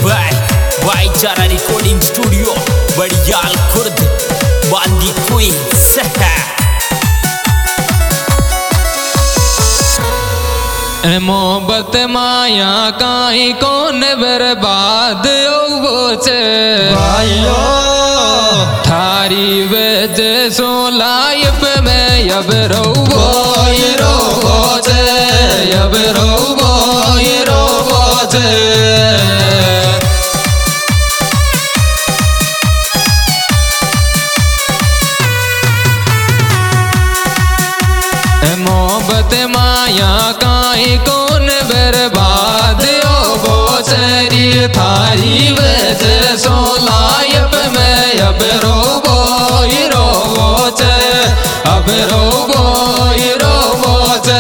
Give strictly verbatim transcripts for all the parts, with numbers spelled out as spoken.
Bye भाईचारा recording studio बड़ियाल Khurd बांदी कोई सहा मोहब्बत माया काई कौन बर्बाद ओबोचे भाइयो थारी वेज सो लाइफ में अब रोबो ये रोबोचे अब रोबो ये रोबोचे मोहब्बत माया काई कौन बर्बाद ओ बोचरी थारी वजह सो लाइफ में अब रोबो ही रोबोचे अब रोबो ही रोबोचे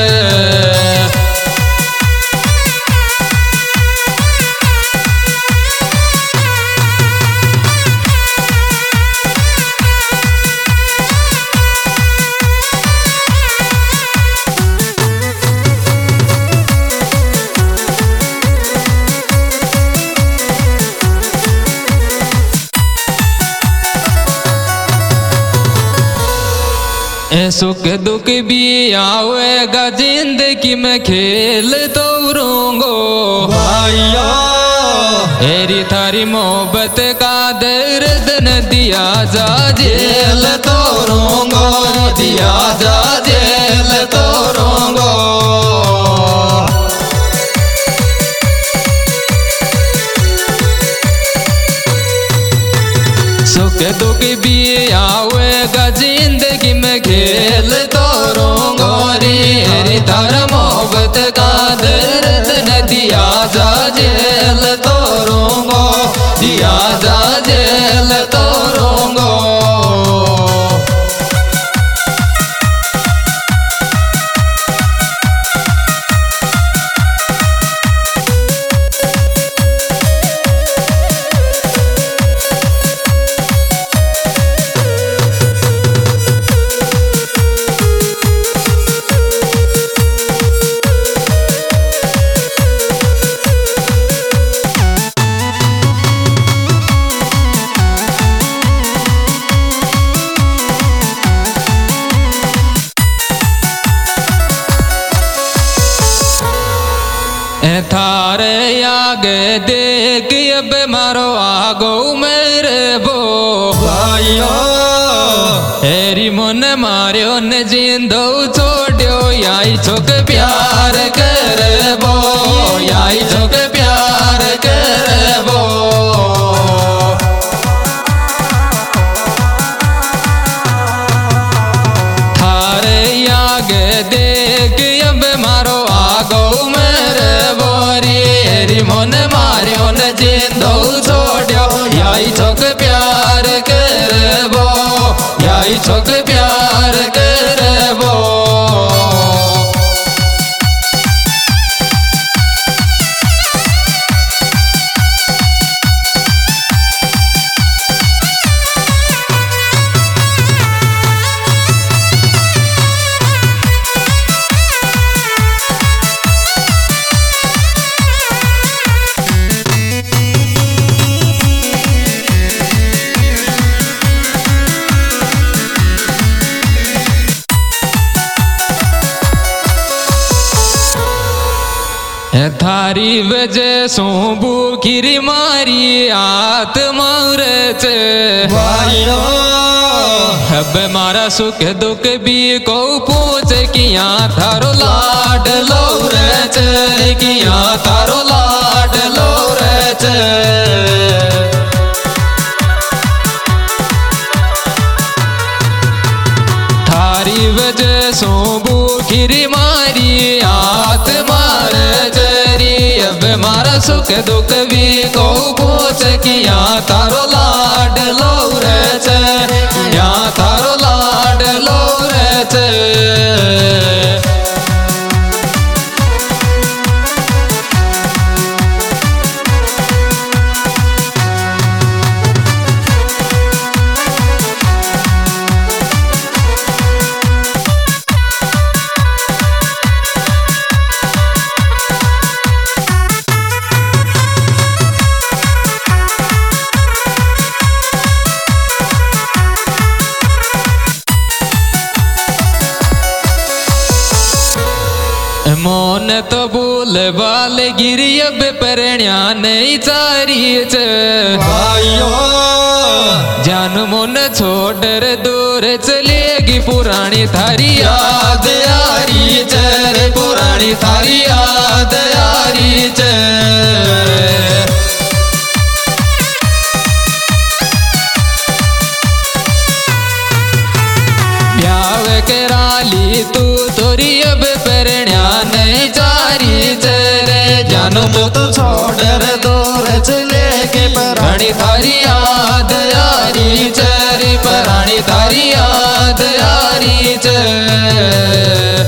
सुख दुख भी आवेगा जिंदगी में खेल तो रूंगो भाइयो तेरी थारी मोहब्बत का दर्द न दिया जा जेल तो रूंगो दिया जा जेल तो रोंगो सुख दुख भी आवेगा जिंदगी में खेल तो रोंगो रे तार मोहब्बत का दर्द न दिया जा जेल तो रोंगो दिया जा जेल तो रोंगो थारे आगे देख अब मारो आगो मेरे बो भाइयो हेरी मन मारियो न जिंदो छोड़ो याई छोक प्यार कर बो याई छोक प्यार कर बो थारे आगे देख अब मारो आगो मेरे मन मारियो न जिंदो छोड़ो याई छोक प्यार करबो याई छोक प्यार करबो थारी वजह सो भूखिरी मारी आत्मा रचे भाइयो अब मारा सुख दुख भी को पूछ किया थारो लाड लो रचे किया थारो लाड लो रचे थारी वजह सो भूखिरी मारी आत्मा अब मारा सुख दुख भी को पूछ किया तारो लाड लो रचे या तारो लाड लो रचे तो भूल बाल गिरी अब परण्या नहीं चारी च भाइयों जान मन छोड़ दूर चलेगी पुरानी थारी याद यारी चर पुरानी थारी याद यारी चर ब्याव कराली तू तोरी अब परण्या नहीं चारी चले जानो मुत छोड़ दूर चले के पुरानी थारी याद यारी चर पुरानी थारी याद यारी चर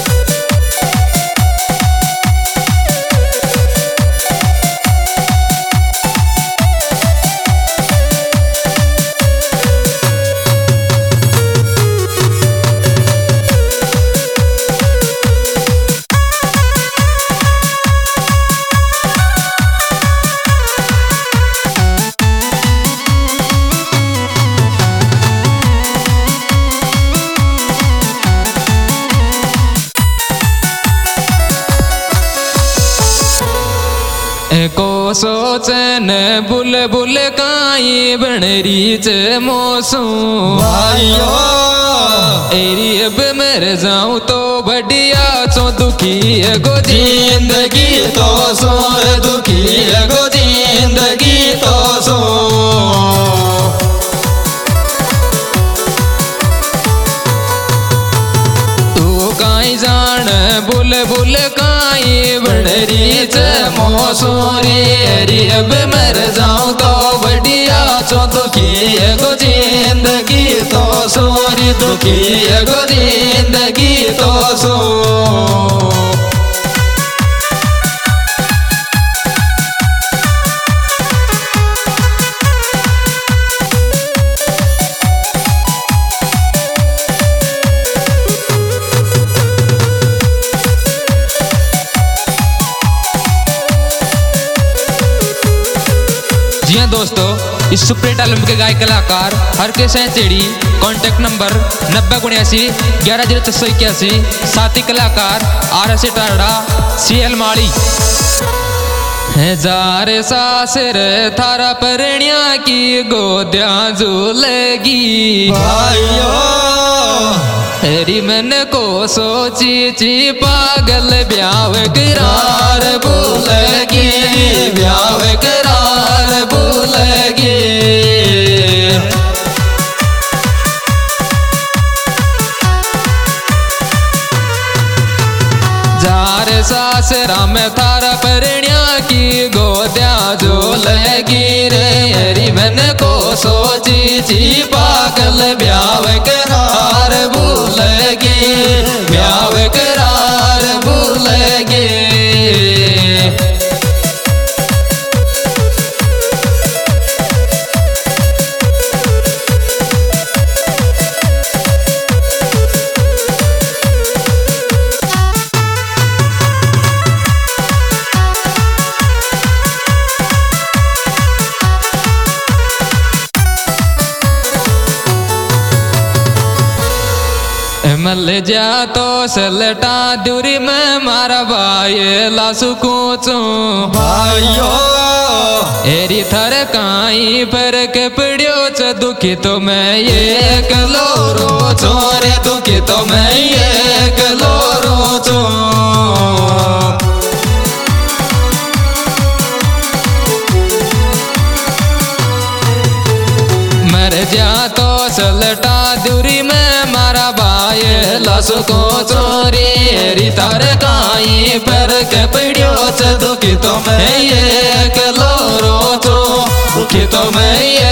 को सोचन बुल बुल काई बनरी च मौसू भाइयों एरी अब मर जाऊं तो बढ़िया चो दुखी गो जिंदगी तो सो दुखी गो जिंदगी तो सो तू काई जान बुल बुल काई बनरी च मौसूरी एरी अब मर जाऊं तो बढ़िया चो दुखी गो जिंदगी तो सोरी दुखी गो जिंदगी तो सो जी हाँ दोस्तों, इस सुपरहिट एल्बम के गायक कलाकार हर के सैंचेड़ी। कॉन्टैक्ट नंबर नब्बे उन्यासी ग्यारह जीरो छः सौ इक्यासी। साथी कलाकार R S Tarda C L Madi. हजार सासर थारा परण्या की गोद्या झूलेगी भाइयों हरी मन को सोची ची पागल ब्याव करार भूलेगी ब्याव करार भूलेगी जार सासरा में थारा परण्या की गोद्या झूलेगी रे हरी मन को सोची ची पागल ब्याव करार भूलेगी ब्याव करार भूलेगी। मल जा तो सलटा दूरी में मारा भाई लासु कोचो भाइयों एरी थर काई पर के पड़ियो च दुखी तो मैं ये कलोरो चोरे दुखी तो मैं ये कलोरो चो मर जा तो सलटा दूरी में मारा भाई लासु को चोरी एरी थर काई पर के पड़ियो च दुखी तो मैं ये कलोरो चो दुखी तो मैं ये